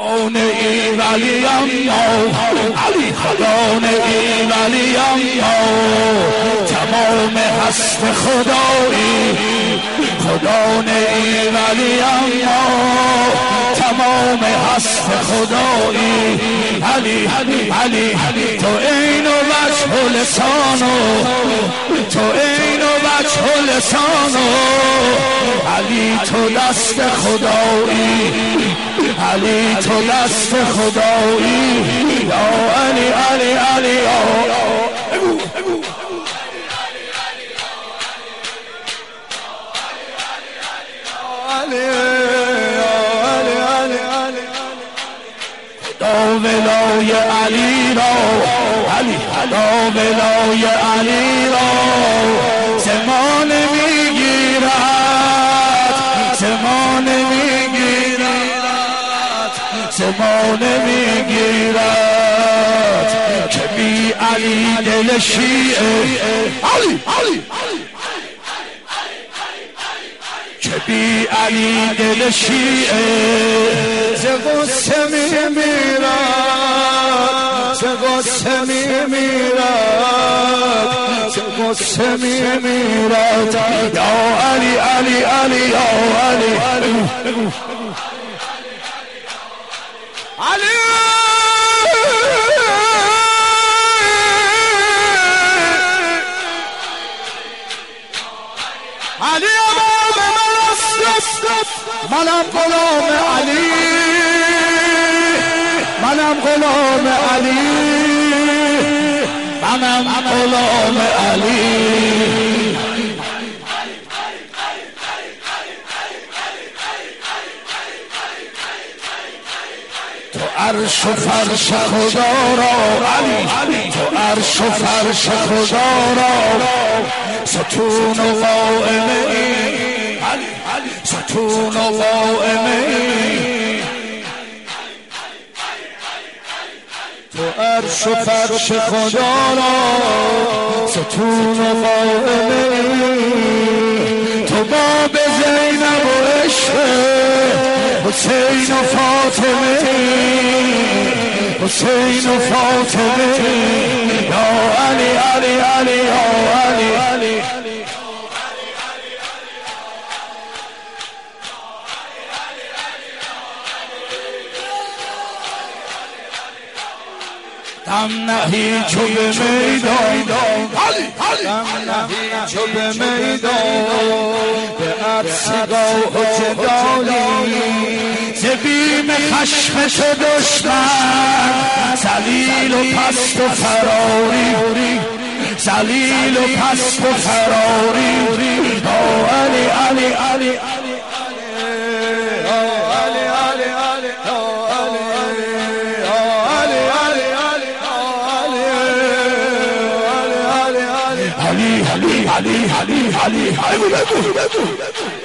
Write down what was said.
ای ولیم علی خدانه ای ولیم تمام هست خدایی خدانه ای ولیم تمام هست خدایی علی علی تو عین و وجه و لسانو تو عین و وجه و لسانو علی تو دست خدایی علی تو دست خدایی یا علی علی علی خدا ولای علی را علی خدا ولای علی را زمان میگیرد زمان میگیرد زمان میگیرد که بی علی دل شیعه علی علی که بی علی دل شیعه ز غصه میمیرد ز غصه میمیرد ز غصه میمیرد یا علی علی علی یا علی علی علی منم غلام علی منم غلام علی منم غلام علی تو عرش و فرش خدا را علی تو عرش و فرش خدا را ستون و قائمه ای ستون و قائمه ای تو عرش و فرش خدا را ستون و قائمه ای تو باب زینب و عشق حسین و فاطمه حسین و فاطمه یا علی علی علی یا علی دم نهی چو به میدان دم نهی چو به میدان به عرصگاه و جدالی ز بیم خشم تو دشمن ذلیل و پست و فراری ذلیل و پست و فراری یا علی علی علی علی علی علی علی علی